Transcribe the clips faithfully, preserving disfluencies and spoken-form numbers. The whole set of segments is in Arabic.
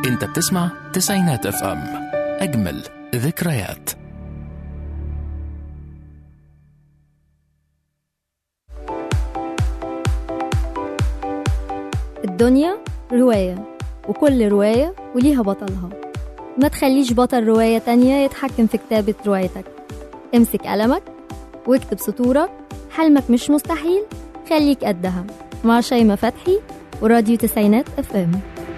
انت بتسمع تسعينات اف ام، اجمل ذكريات. الدنيا رواية، وكل رواية وليها بطلها. ما تخليش بطل رواية تانية يتحكم في كتابة روايتك. امسك قلمك واكتب سطورك، حلمك مش مستحيل، خليك قدها. مع شيماء فتحي وراديو تسعينات اف ام.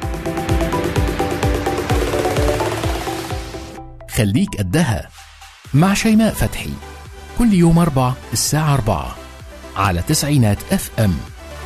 خليك قدها مع شيماء فتحي، كل يوم أربع الساعة أربعة على تسعينات اف ام.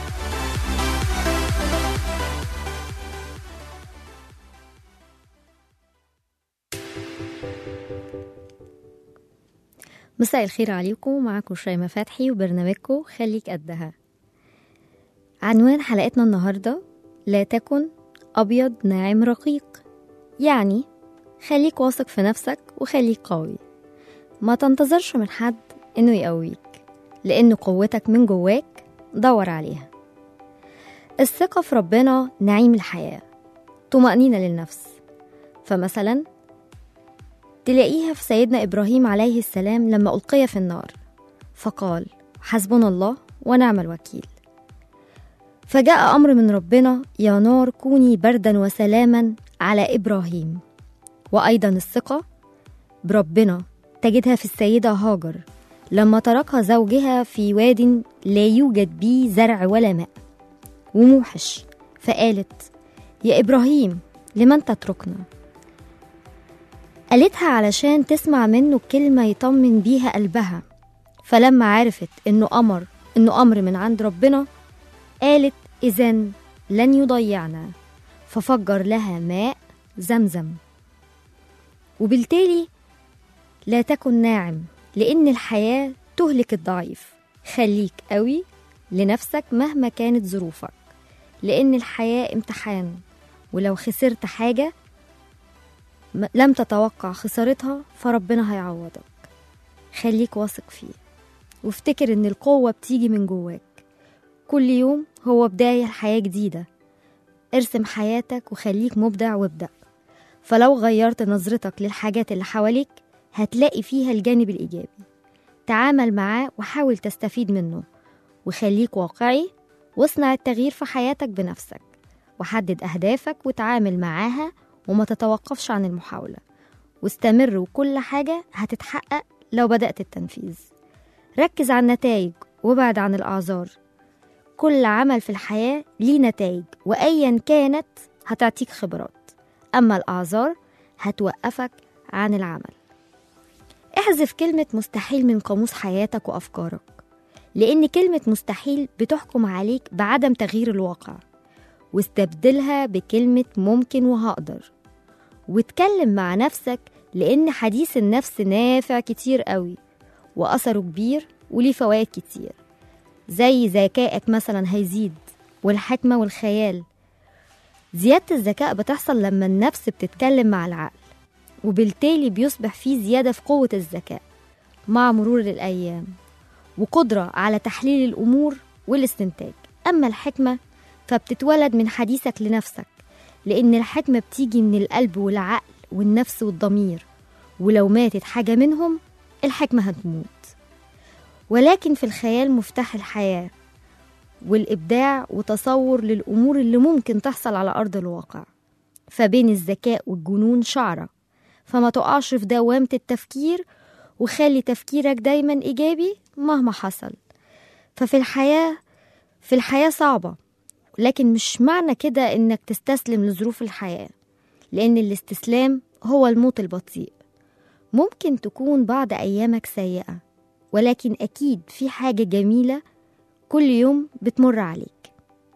مساء الخير عليكم، معكم شيماء فتحي وبرنامجكم خليك قدها. عنوان حلقتنا النهاردة: لا تكن أبيض ناعم رقيق. يعني خليك واثق في نفسك وخليك قوي، ما تنتظرش من حد إنه يقويك، لأن قوتك من جواك دور عليها. الثقة في ربنا نعيم الحياة، طمأنينة للنفس. فمثلا تلاقيها في سيدنا إبراهيم عليه السلام لما ألقي في النار فقال: حسبنا الله ونعم الوكيل. فجاء أمر من ربنا: يا نار كوني بردا وسلاما على إبراهيم. وأيضا الثقة بربنا تجدها في السيدة هاجر لما تركها زوجها في واد لا يوجد به زرع ولا ماء وموحش، فقالت: يا إبراهيم لمن تتركنا؟ قالتها علشان تسمع منه كلمة يطمن بيها قلبها. فلما عرفت إنه أمر إنه أمر من عند ربنا قالت: إذن لن يضيعنا، ففجر لها ماء زمزم. وبالتالي لا تكن ناعم، لأن الحياة تهلك الضعيف. خليك قوي لنفسك مهما كانت ظروفك، لأن الحياة امتحان، ولو خسرت حاجة لم تتوقع خسارتها فربنا هيعوضك. خليك واثق فيه، وافتكر ان القوة بتيجي من جواك. كل يوم هو بداية لحياة جديدة. ارسم حياتك وخليك مبدع وابدأ. فلو غيرت نظرتك للحاجات اللي حواليك هتلاقي فيها الجانب الإيجابي. تعامل معاه وحاول تستفيد منه، وخليك واقعي واصنع التغيير في حياتك بنفسك. وحدد أهدافك وتعامل معاها، وما تتوقفش عن المحاولة، واستمر، وكل حاجة هتتحقق لو بدأت التنفيذ. ركز على النتائج وابعد عن الأعذار. كل عمل في الحياة ليه نتائج، وأيا كانت هتعطيك خبرات، أما الأعذار هتوقفك عن العمل. احذف كلمة مستحيل من قاموس حياتك وأفكارك، لأن كلمة مستحيل بتحكم عليك بعدم تغيير الواقع، واستبدلها بكلمة ممكن وهقدر. واتكلم مع نفسك، لأن حديث النفس نافع كتير قوي، وأثره كبير وليه فوائد كتير، زي ذكائك مثلا هيزيد، والحكمة والخيال. زيادة الذكاء بتحصل لما النفس بتتكلم مع العقل، وبالتالي بيصبح فيه زيادة في قوة الذكاء مع مرور الأيام، وقدرة على تحليل الأمور والاستنتاج. أما الحكمة فبتتولد من حديثك لنفسك، لأن الحكمة بتيجي من القلب والعقل والنفس والضمير، ولو ماتت حاجة منهم الحكمة هتموت. ولكن في الخيال مفتاح الحياة والإبداع وتصور للأمور اللي ممكن تحصل على أرض الواقع. فبين الذكاء والجنون شعرة، فما تقعش في دوامة التفكير، وخلي تفكيرك دايما إيجابي مهما حصل. ففي الحياة في الحياة صعبة، لكن مش معنى كده إنك تستسلم لظروف الحياة، لأن الاستسلام هو الموت البطيء. ممكن تكون بعض أيامك سيئة، ولكن أكيد في حاجة جميلة كل يوم بتمر عليك.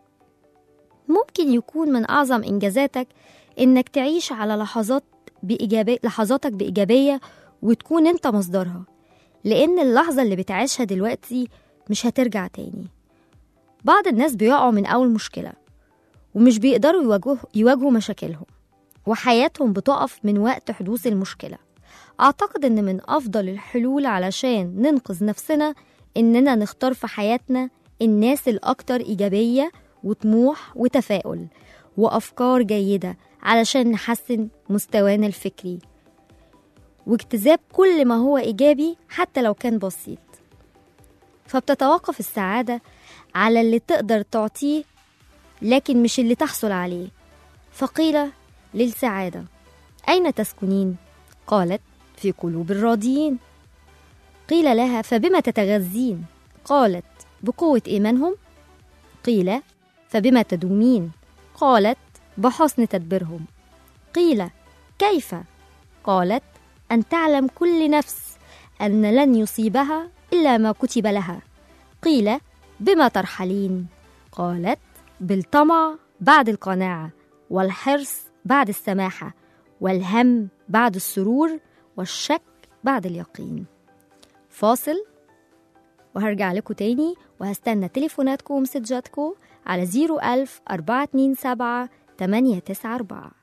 ممكن يكون من أعظم إنجازاتك إنك تعيش على لحظات بإيجابية لحظاتك بإيجابية وتكون أنت مصدرها، لأن اللحظة اللي بتعيشها دلوقتي مش هترجع تاني. بعض الناس بيقعوا من أول مشكلة ومش بيقدروا يواجهوا, يواجهوا مشاكلهم، وحياتهم بتقف من وقت حدوث المشكلة. أعتقد إن من أفضل الحلول علشان ننقذ نفسنا إننا نختار في حياتنا الناس الأكتر إيجابية وطموح وتفاؤل وأفكار جيدة، علشان نحسن مستوانا الفكري واجتذاب كل ما هو إيجابي حتى لو كان بسيط. فبتتوقف السعادة على اللي تقدر تعطيه لكن مش اللي تحصل عليه. فقيل للسعادة: أين تسكنين؟ قالت: في قلوب الراضيين. قيل لها: فبما تتغذين؟ قالت: بقوة إيمانهم. قيل: فبما تدومين؟ قالت: بحسن تدبيرهم. قيل: كيف؟ قالت: أن تعلم كل نفس أن لن يصيبها إلا ما كتب لها. قيل: بما ترحلين؟ قالت: بالطمع بعد القناعة، والحرص بعد السماحة، والهم بعد السرور، والشك بعد اليقين. فاصل وهرجع لكم تاني، وهستنى تليفوناتكم ومسجاتكم على زيرو ألف أربعة اتنين سبعة تمانية تسعة أربعة.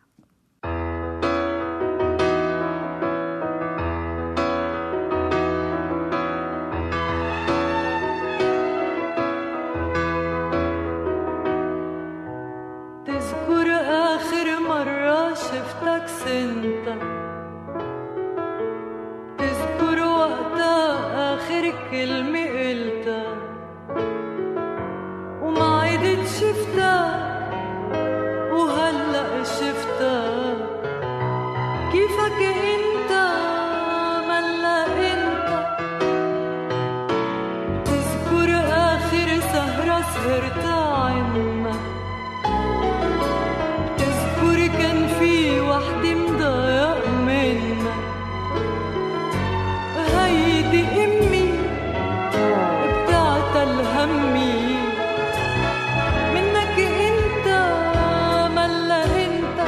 تذكر آخر مرة شفتك سنتك، تذكر وقتها آخر كلمة قلتها وما عدت شفتها وهلأ شفتها. كيفك انت ملا انت؟ تذكر آخر سهرة سهرتها عنك، تذكر كان في وحدة مضايق منك. هيدي امي بتعتل همي منك انت ملا انت.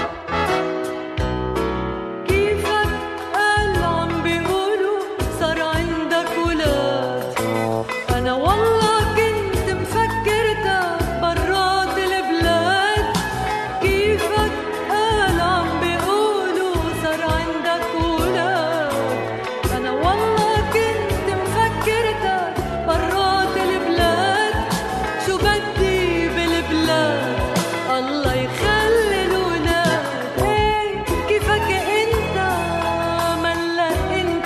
كيفك قال عم بيقولوا صار عندك ولاد، انا والله كنت مفكرتك برات البلاد. كيفك قال عم بيقولوا صار عندك ولاد، انا والله كنت مفكرتك برات البلاد. شو بدي بالبلاد الله يخلي الولاد. ايه كيفك انت ملا انت؟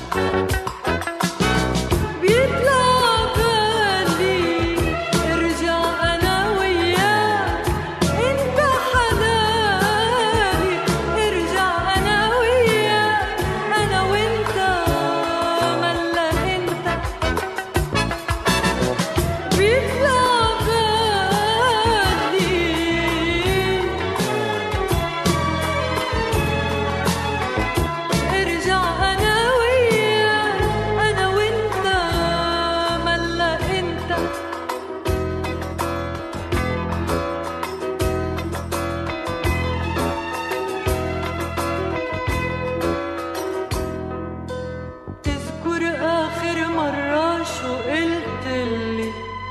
بيطلع بالي ارجع انا وياك، انت حناني ارجع انا وياك، انا وانت ملا انت. بيطلع بالي ارجع انا وياك، انا وانت ملا انت. تذكر آخر مرة شو قلتلي؟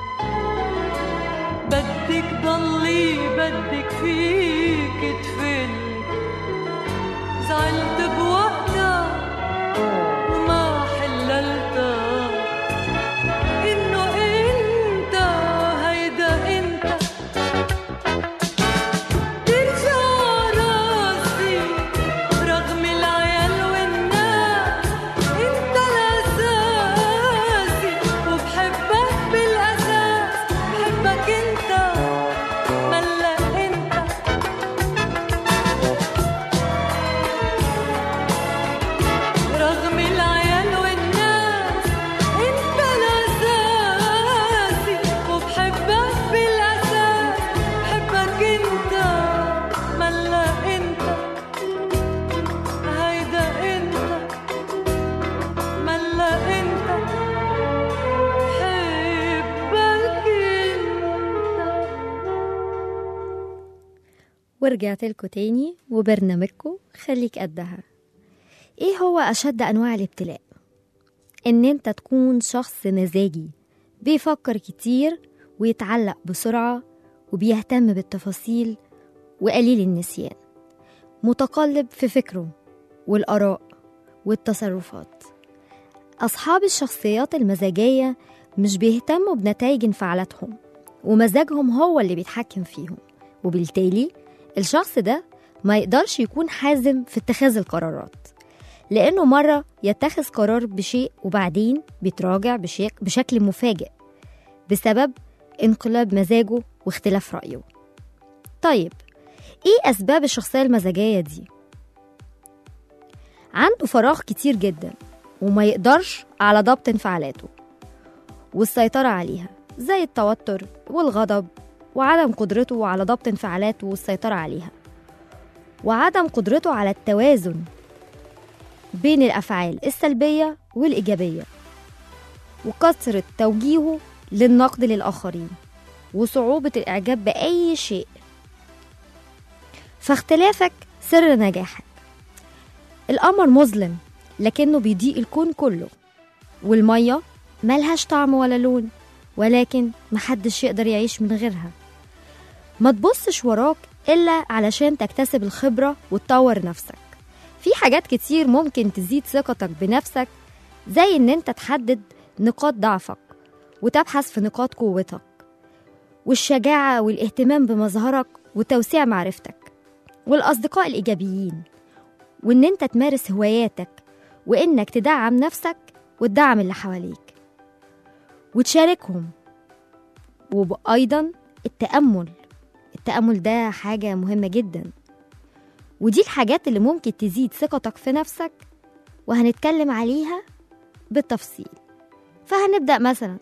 بدك ضلي بدك فيك تفلي. زعلت بوقتها وما حللتها إنه أنت هيدا أنت. ترجع راسي رغم العيال والناس، أنت الأساسي وبحبك بالأساس. بحبك أنت ملا أنت. رغم العيال والناس أنت الأساسي وبحبك بالأساس. بحبك أنت ملا أنت. هيدا أنت ملا أنت. بحبك أنت. ورجعت لكم تاني وبرنامجكم خليك قدها. ايه هو أشد أنواع الابتلاء؟ إن انت تكون شخص مزاجي بيفكر كتير ويتعلق بسرعة وبيهتم بالتفاصيل وقليل النسيان، متقلب في فكره والآراء والتصرفات. أصحاب الشخصيات المزاجية مش بيهتموا بنتائج انفعالاتهم، ومزاجهم هو اللي بيتحكم فيهم، وبالتالي الشخص ده ما يقدرش يكون حازم في اتخاذ القرارات، لأنه مرة يتخذ قرار بشيء وبعدين بيتراجع بشيء بشكل مفاجئ بسبب انقلاب مزاجه واختلاف رأيه. طيب إيه أسباب الشخصية المزاجية دي؟ عنده فراغ كتير جدا وما يقدرش على ضبط انفعالاته والسيطرة عليها، زي التوتر والغضب وعدم قدرته على ضبط انفعالاته والسيطرة عليها، وعدم قدرته على التوازن بين الأفعال السلبية والإيجابية، وكثرة توجيهه للنقد للآخرين، وصعوبة الإعجاب بأي شيء. فاختلافك سر نجاحك. القمر مظلم لكنه بيضيء الكون كله، والمية ملهاش طعم ولا لون ولكن محدش يقدر يعيش من غيرها. ما تبصش وراك إلا علشان تكتسب الخبرة وتطور نفسك. في حاجات كتير ممكن تزيد ثقتك بنفسك، زي إن أنت تحدد نقاط ضعفك وتبحث في نقاط قوتك، والشجاعة والاهتمام بمظهرك وتوسيع معرفتك، والأصدقاء الإيجابيين، وإن أنت تمارس هواياتك، وإنك تدعم نفسك وتدعم اللي حواليك وتشاركهم. وأيضا التأمل التأمل ده حاجة مهمة جدا، ودي الحاجات اللي ممكن تزيد ثقتك في نفسك وهنتكلم عليها بالتفصيل. فهنبدأ مثلا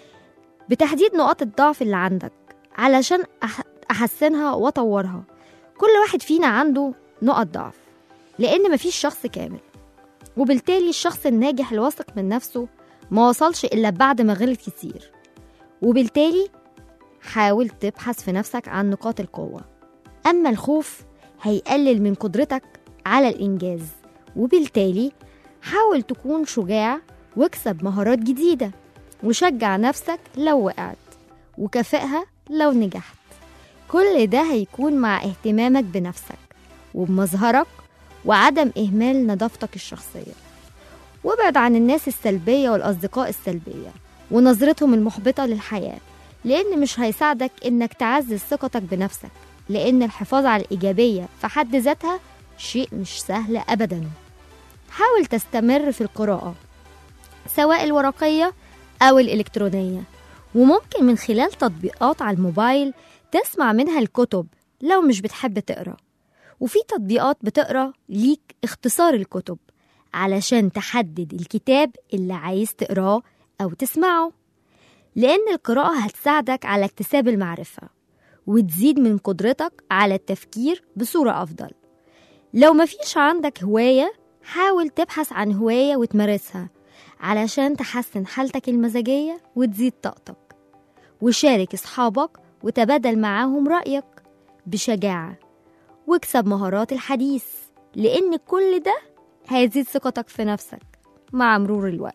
بتحديد نقاط الضعف اللي عندك علشان أحسنها وأطورها. كل واحد فينا عنده نقط ضعف، لأن مفيش شخص كامل، وبالتالي الشخص الناجح الواثق من نفسه ما وصلش إلا بعد ما غلط كتير. وبالتالي حاول تبحث في نفسك عن نقاط القوة. أما الخوف هيقلل من قدرتك على الإنجاز، وبالتالي حاول تكون شجاع واكسب مهارات جديدة، وشجع نفسك لو وقعت وكافئها لو نجحت. كل ده هيكون مع اهتمامك بنفسك وبمظهرك وعدم إهمال نظافتك الشخصية. وابعد عن الناس السلبية والأصدقاء السلبية ونظرتهم المحبطة للحياة، لأن مش هيساعدك إنك تعزز ثقتك بنفسك، لأن الحفاظ على الإيجابية في حد ذاتها شيء مش سهل أبدا. حاول تستمر في القراءة سواء الورقية أو الإلكترونية، وممكن من خلال تطبيقات على الموبايل تسمع منها الكتب لو مش بتحب تقرأ. وفي تطبيقات بتقرأ ليك اختصار الكتب علشان تحدد الكتاب اللي عايز تقراه أو تسمعه، لأن القراءة هتساعدك على اكتساب المعرفة وتزيد من قدرتك على التفكير بصورة أفضل. لو مفيش عندك هواية، حاول تبحث عن هواية وتمارسها علشان تحسن حالتك المزاجية وتزيد طاقتك. وشارك أصحابك وتبادل معاهم رأيك بشجاعة، واكسب مهارات الحديث، لأن كل ده هيزيد ثقتك في نفسك مع مرور الوقت.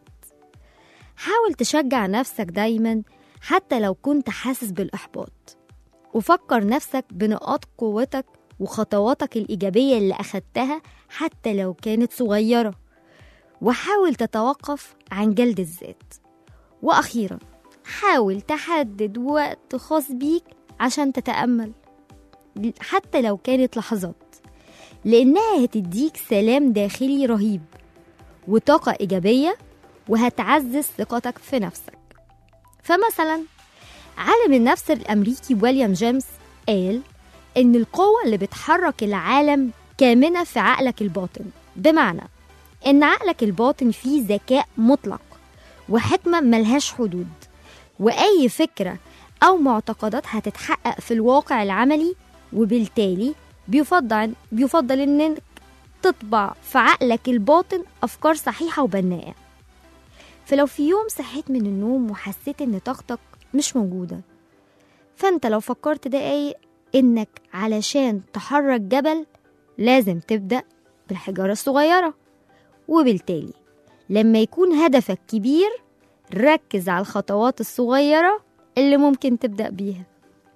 حاول تشجع نفسك دايما حتى لو كنت حاسس بالإحباط، وفكر نفسك بنقاط قوتك وخطواتك الإيجابية اللي أخدتها حتى لو كانت صغيرة، وحاول تتوقف عن جلد الذات. وأخيرا حاول تحدد وقت خاص بيك عشان تتأمل حتى لو كانت لحظات، لأنها هتديك سلام داخلي رهيب وطاقة إيجابية، وهتعزز ثقتك في نفسك. فمثلا عالم النفس الأمريكي ويليام جيمس قال إن القوة اللي بتحرك العالم كامنة في عقلك الباطن، بمعنى إن عقلك الباطن فيه ذكاء مطلق وحكمة ملهاش حدود، وأي فكرة أو معتقدات هتتحقق في الواقع العملي. وبالتالي بيفضل بيفضل إنك تطبع في عقلك الباطن أفكار صحيحة وبناءة. فلو في يوم صحيت من النوم وحسيت إن طاقتك مش موجودة، فأنت لو فكرت دقايق إنك علشان تحرك جبل لازم تبدأ بالحجارة الصغيرة. وبالتالي لما يكون هدفك كبير، ركز على الخطوات الصغيرة اللي ممكن تبدأ بيها.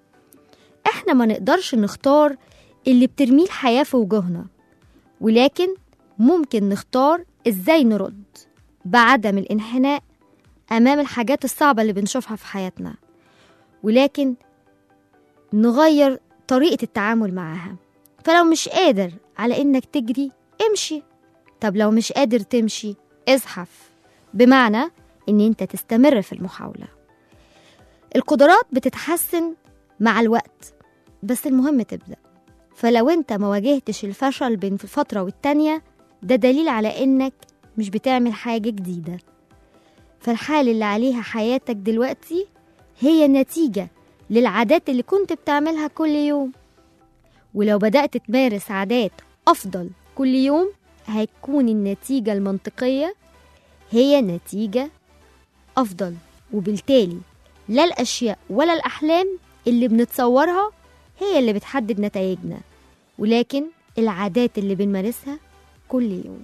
احنا ما نقدرش نختار اللي بترميه الحياة في وجهنا، ولكن ممكن نختار ازاي نرد بعدم الانحناء أمام الحاجات الصعبة اللي بنشوفها في حياتنا، ولكن نغير طريقة التعامل معها فلو مش قادر على إنك تجري امشي. طب لو مش قادر تمشي ازحف، بمعنى إن أنت تستمر في المحاولة. القدرات بتتحسن مع الوقت، بس المهم تبدأ. فلو أنت ما واجهتش الفشل بين في فترة والتانية، ده دليل على إنك مش بتعمل حاجة جديدة. فالحال اللي عليها حياتك دلوقتي هي نتيجة للعادات اللي كنت بتعملها كل يوم، ولو بدأت تمارس عادات أفضل كل يوم هيكون النتيجة المنطقية هي نتيجة أفضل. وبالتالي لا الأشياء ولا الأحلام اللي بنتصورها هي اللي بتحدد نتائجنا، ولكن العادات اللي بنمارسها كل يوم.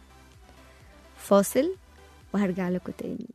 فاصل وهرجع لكم تاني.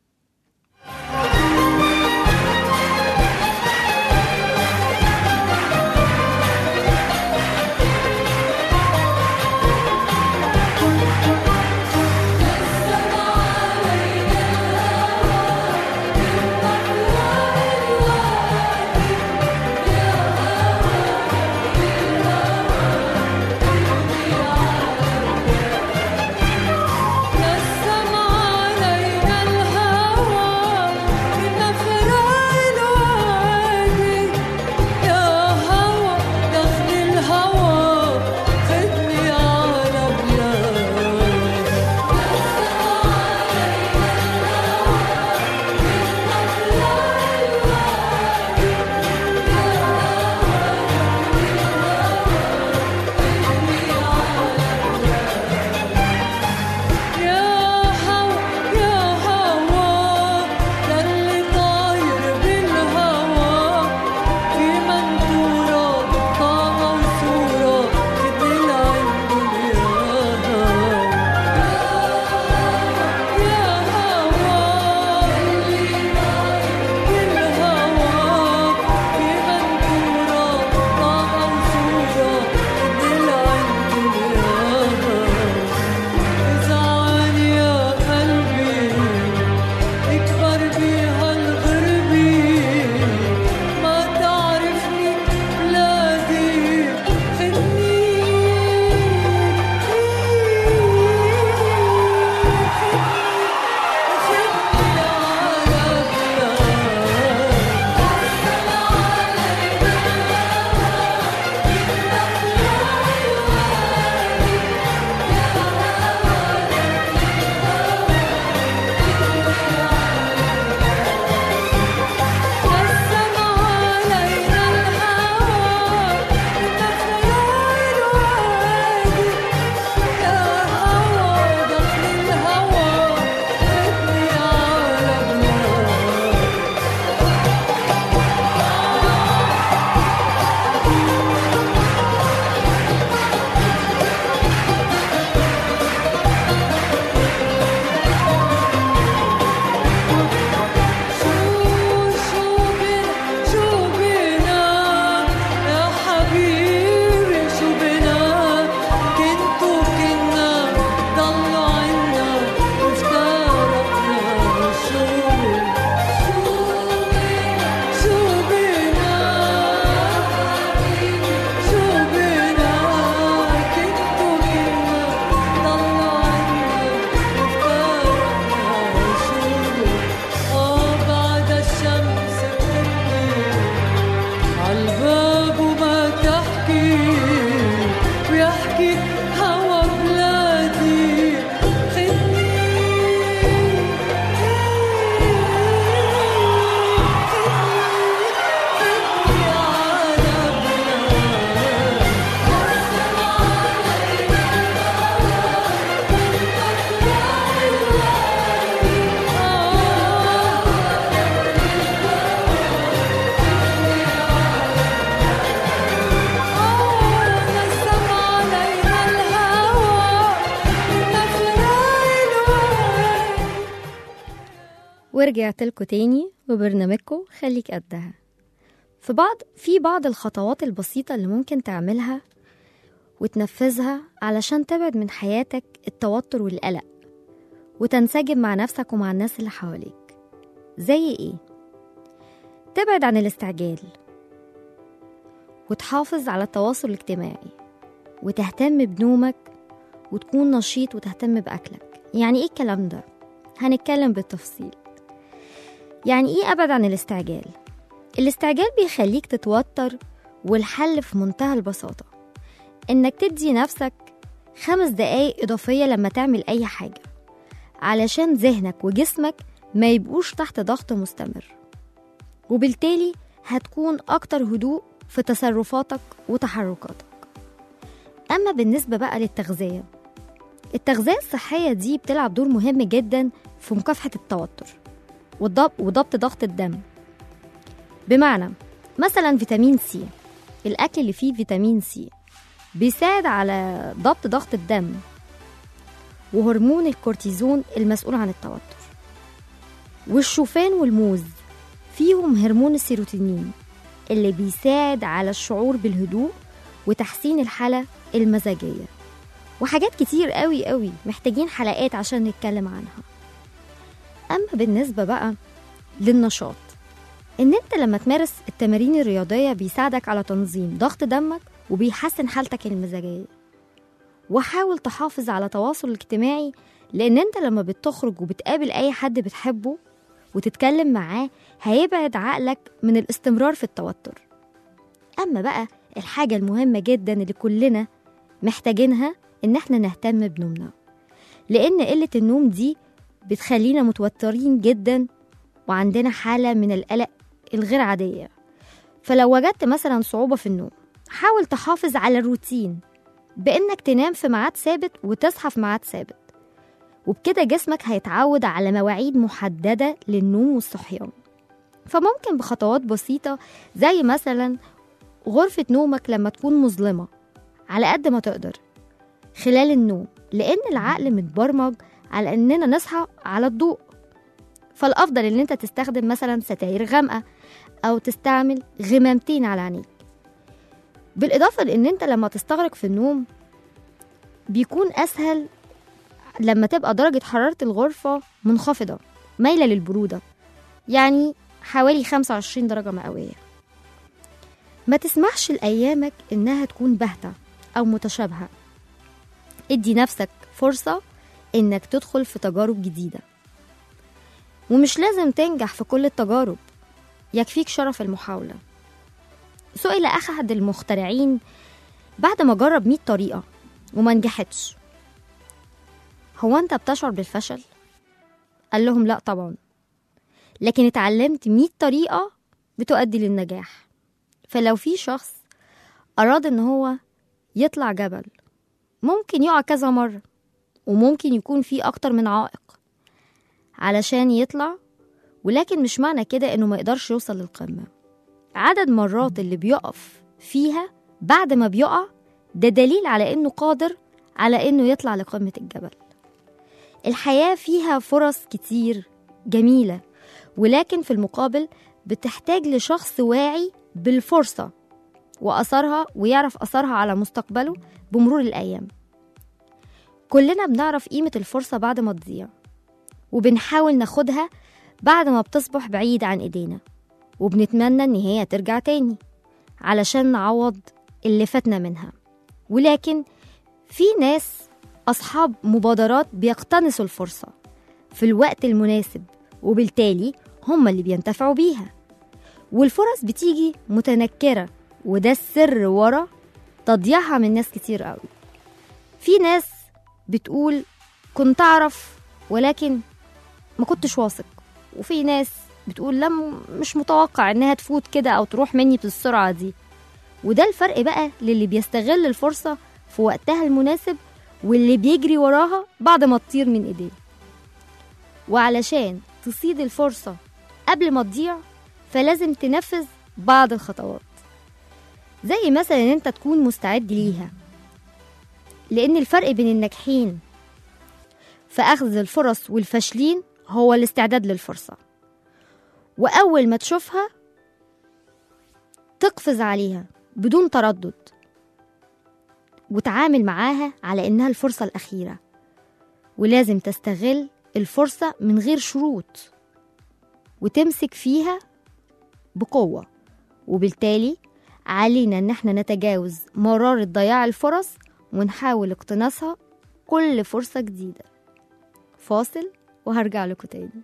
ورجعت لكم تاني وبرنامجكم خليك قدها. في بعض في بعض الخطوات البسيطة اللي ممكن تعملها وتنفذها علشان تبعد من حياتك التوتر والقلق وتنسجم مع نفسك ومع الناس اللي حواليك. زي ايه؟ تبعد عن الاستعجال وتحافظ على التواصل الاجتماعي. وتهتم بنومك وتكون نشيط وتهتم بأكلك. يعني إيه الكلام ده؟ هنتكلم بالتفصيل. يعني إيه أبعد عن الاستعجال؟ الاستعجال بيخليك تتوتر، والحل في منتهى البساطة، إنك تدي نفسك خمس دقايق إضافية لما تعمل أي حاجة، علشان ذهنك وجسمك ما يبقوش تحت ضغط مستمر، وبالتالي هتكون أكتر هدوء في تصرفاتك وتحركاتك. أما بالنسبة بقى للتغذية، التغذية الصحية دي بتلعب دور مهم جدا في مكافحة التوتر وضبط, وضبط ضغط الدم. بمعنى مثلا فيتامين سي، الأكل اللي فيه فيتامين سي بيساعد على ضبط ضغط الدم وهرمون الكورتيزون المسؤول عن التوتر. والشوفان والموز فيهم هرمون السيروتونين اللي بيساعد على الشعور بالهدوء وتحسين الحالة المزاجية، وحاجات كتير قوي قوي محتاجين حلقات عشان نتكلم عنها. أما بالنسبة بقى للنشاط، إن أنت لما تمارس التمارين الرياضية بيساعدك على تنظيم ضغط دمك وبيحسن حالتك المزاجية. وحاول تحافظ على تواصل اجتماعي، لأن أنت لما بتخرج وبتقابل أي حد بتحبه وتتكلم معاه هيبعد عقلك من الاستمرار في التوتر. أما بقى الحاجة المهمة جدا اللي كلنا محتاجينها إن احنا نهتم بنومنا، لأن قلة النوم دي بتخلينا متوترين جدا وعندنا حالة من القلق الغير عادية. فلو وجدت مثلا صعوبة في النوم، حاول تحافظ على الروتين بإنك تنام في ميعاد ثابت وتصحى في ميعاد ثابت، وبكده جسمك هيتعود على مواعيد محددة للنوم والصحيان. فممكن بخطوات بسيطة زي مثلا غرفة نومك لما تكون مظلمة على قد ما تقدر خلال النوم، لأن العقل متبرمج على أننا نصحى على الضوء. فالأفضل أن أنت تستخدم مثلا ستاير غامقة أو تستعمل غمامتين على عينيك. بالإضافة لأن أنت لما تستغرق في النوم بيكون أسهل لما تبقى درجة حرارة الغرفة منخفضة مايلة للبرودة، يعني حوالي خمسة وعشرين درجة مئوية. ما تسمحش لأيامك إنها تكون باهتة أو متشابهة. ادي نفسك فرصة إنك تدخل في تجارب جديدة، ومش لازم تنجح في كل التجارب، يكفيك شرف المحاولة. سئل أحد المخترعين بعد ما جرب مئة طريقة وما نجحتش: هو أنت بتشعر بالفشل؟ قال لهم لا طبعا، لكن اتعلمت مئة طريقة بتؤدي للنجاح. فلو في شخص أراد إن هو يطلع جبل، ممكن يقع كذا مرة، وممكن يكون في أكتر من عائق علشان يطلع، ولكن مش معنى كده إنه ما يقدرش يوصل للقمة. عدد مرات اللي بيقف فيها بعد ما بيقع ده دليل على إنه قادر على إنه يطلع لقمة الجبل. الحياة فيها فرص كتير جميلة، ولكن في المقابل بتحتاج لشخص واعي بالفرصة وأثرها، ويعرف أثرها على مستقبله بمرور الأيام. كلنا بنعرف قيمة الفرصة بعد ما تضيع، وبنحاول ناخدها بعد ما بتصبح بعيد عن إيدينا، وبنتمنى إن هي ترجع تاني علشان نعوض اللي فاتنا منها. ولكن في ناس أصحاب مبادرات بيقتنصوا الفرصة في الوقت المناسب، وبالتالي هم اللي بينتفعوا بيها، والفرص بتيجي متنكرة، وده السر ورا تضييعها من ناس كتير قوي. في ناس بتقول كنت أعرف ولكن ما كنتش واثق، وفي ناس بتقول لم مش متوقع إنها تفوت كده أو تروح مني بالسرعة دي. وده الفرق بقى للي بيستغل الفرصة في وقتها المناسب، واللي بيجري وراها بعد ما تطير من إيديه. وعلشان تصيد الفرصة قبل ما تضيع، فلازم تنفذ بعض الخطوات، زي مثلا إن أنت تكون مستعد ليها، لأن الفرق بين الناجحين في أخذ الفرص والفاشلين هو الاستعداد للفرصة. وأول ما تشوفها تقفز عليها بدون تردد، وتعامل معاها على إنها الفرصة الأخيرة، ولازم تستغل الفرصة من غير شروط وتمسك فيها بقوة. وبالتالي علينا إن احنا نتجاوز مرارة ضياع الفرص ونحاول اقتناصها كل فرصة جديدة. فاصل وهرجع لكم تاني.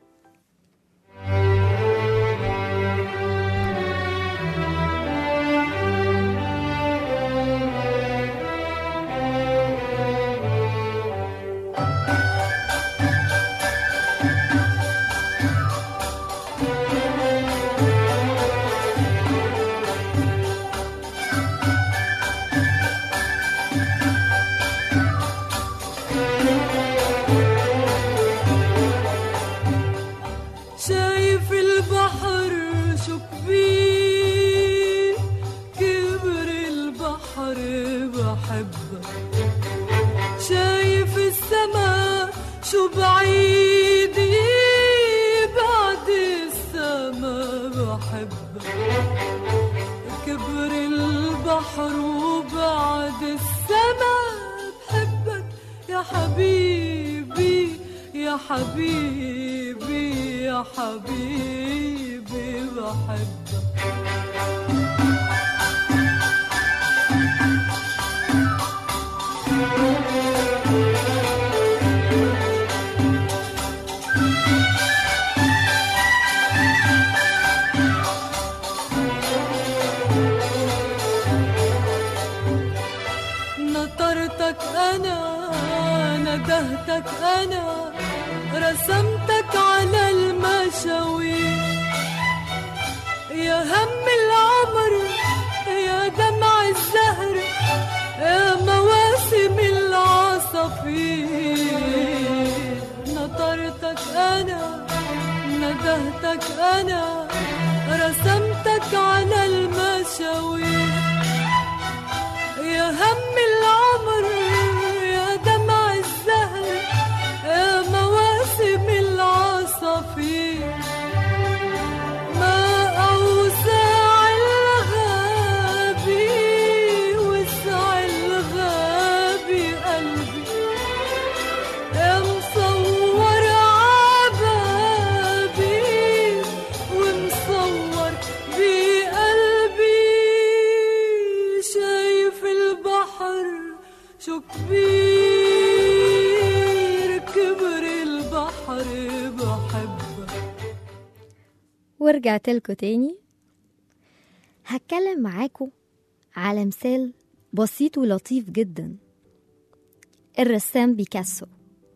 شايف البحر شو كبير، كبر البحر بحبك. شايف السما شو بعيد، بعد السما بحبك. كبر البحر وبعد السما بحبك يا حبيبي يا حبيبي يا حبيبي بحبك. نطرتك أنا ندهتك أنا، رسمتك على المشاوير. يا هم العمر يا دمع الزهر، يا مواسم العصافير. نطرتك أنا ندهتك أنا، رسمتك على المشاوير. يا هم العمر يا دمع الزهر، يا مواسم العصافير. ما أوسع الغابي وسع الغابي قلبي، يا مصور عبابي ومصور بقلبي. شايف البحر شو كبير، كبر البحر بحبك. ورجعت لكم تاني. هتكلم معاكم على مثال بسيط ولطيف جدا. الرسام بيكاسو.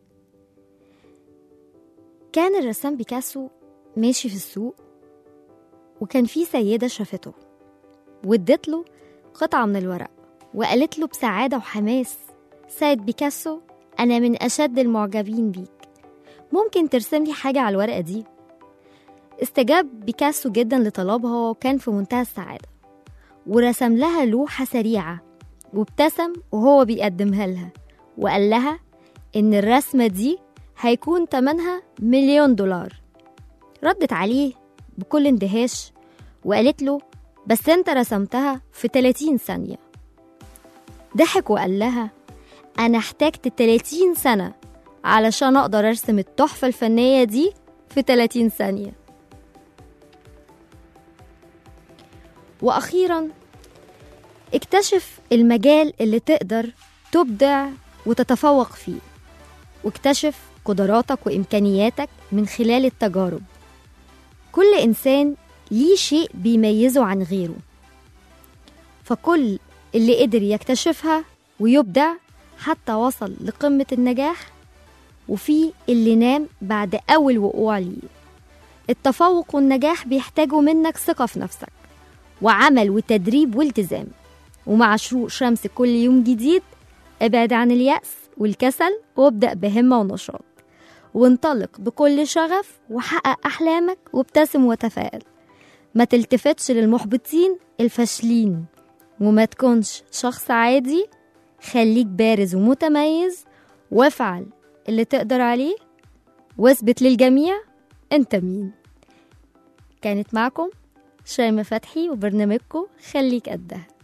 كان الرسام بيكاسو ماشي في السوق، وكان في سيدة شافته وادت له قطعة من الورق وقالت له بسعادة وحماس: سيد بيكاسو، أنا من أشد المعجبين بيك، ممكن ترسم لي حاجة على الورقة دي؟ استجاب بيكاسو جدا لطلبها، وكان في منتهى السعادة، ورسم لها لوحة سريعة وابتسم وهو بيقدمها لها، وقال لها إن الرسمة دي هيكون تمنها مليون دولار. ردت عليه بكل اندهاش وقالت له: بس انت رسمتها في ثلاثين ثانية. ضحك وقال لها: أنا احتاجت ثلاثين سنة علشان أقدر أرسم التحفة الفنية دي في ثلاثين ثانية. وأخيرا اكتشف المجال اللي تقدر تبدع وتتفوق فيه، واكتشف قدراتك وإمكانياتك من خلال التجارب. كل إنسان ليه شيء بيميزه عن غيره، فكل اللي قدر يكتشفها ويبدع حتى وصل لقمة النجاح، وفي اللي نام بعد أول وقوع ليه. التفوق والنجاح بيحتاجوا منك ثقة في نفسك وعمل وتدريب والتزام. ومع شروق شمس كل يوم جديد، ابعد عن اليأس والكسل وابدأ بهمة ونشاط، وانطلق بكل شغف وحقق أحلامك وابتسم وتفائل. ما تلتفتش للمحبطين الفاشلين، وما تكونش شخص عادي. خليك بارز ومتميز، وافعل اللي تقدر عليه، واثبت للجميع انت مين. كانت معكم شيماء فتحي وبرنامجكم خليك قدها.